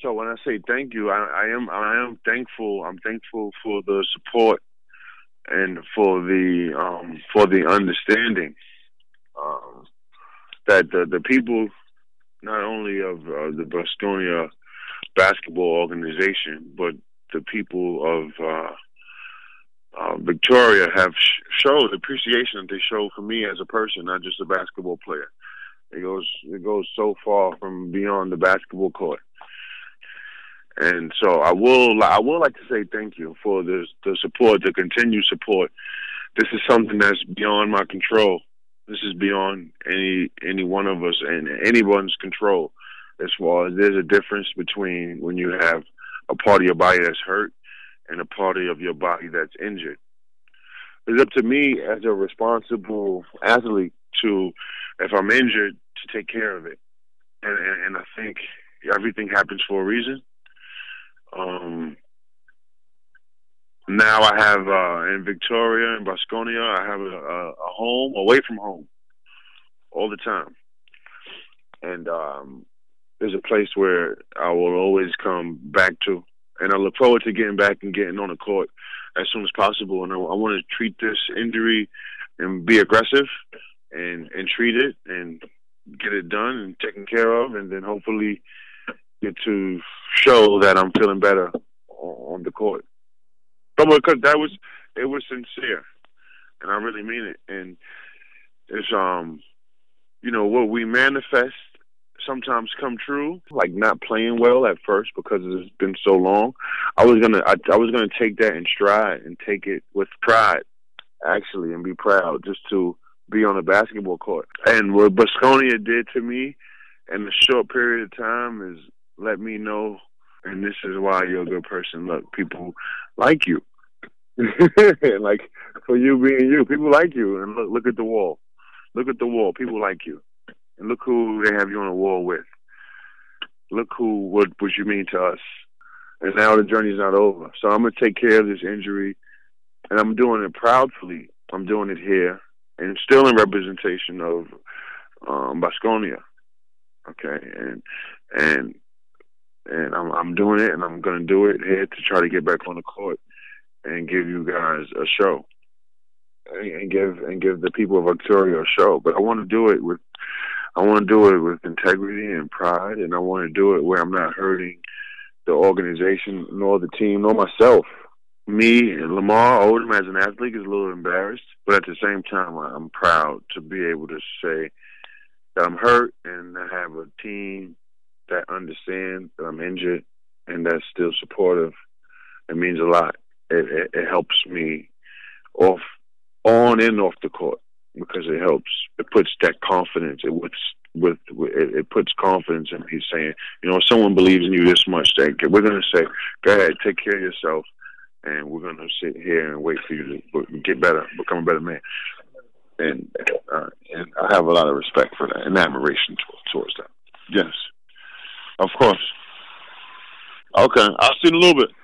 So when I say thank you, I am thankful. I'm thankful for the support and for the understanding that the people, not only of the Baskonia basketball organization, but the people of Victoria have showed appreciation that they show for me as a person, not just a basketball player. It goes so far from beyond the basketball court. And so I will like to say thank you for the support, the continued support. This is something that's beyond my control. This is beyond any one of us and anyone's control. As far as there's a difference between when you have a part of your body that's hurt and a part of your body that's injured. It's up to me as a responsible athlete to, if I'm injured, to take care of it. And I think everything happens for a reason. Now I have in Victoria and Baskonia, I have a home away from home all the time, and there's a place where I will always come back to, and I look forward to getting back and getting on the court as soon as possible. And I want to treat this injury and be aggressive and treat it and get it done and taken care of, and then hopefully get to show that I'm feeling better on the court. But because it was sincere, and I really mean it. And it's what we manifest sometimes come true. Like not playing well at first because it's been so long. I was gonna take that in stride and take it with pride, actually, and be proud just to be on a basketball court. And what Baskonia did to me in a short period of time is let me know, and this is why you're a good person. Look, people like you. Like, for you being you, people like you. And look at the wall. Look at the wall. People like you. And look who they have you on the wall with. Look what you mean to us. And now the journey's not over. So I'm going to take care of this injury, and I'm doing it proudly. I'm doing it here, and still in representation of Baskonia. Okay, and I'm doing it, and I'm going to do it here to try to get back on the court and give you guys a show, and give the people of Victoria a show. But I want to do it with integrity and pride, and I want to do it where I'm not hurting the organization, nor the team, nor myself. Me and Lamar Odom as an athlete is a little embarrassed, but at the same time, I'm proud to be able to say that I'm hurt and I have a team that understands that I'm injured and that's still supportive. It means a lot. It helps me on and off the court, because it helps. It puts that confidence. It puts confidence in me saying, someone believes in you this much, we're going to say, go ahead, take care of yourself, and we're going to sit here and wait for you to get better, become a better man. And I have a lot of respect for that and admiration towards that. Yes, of course. Okay, I'll see you in a little bit.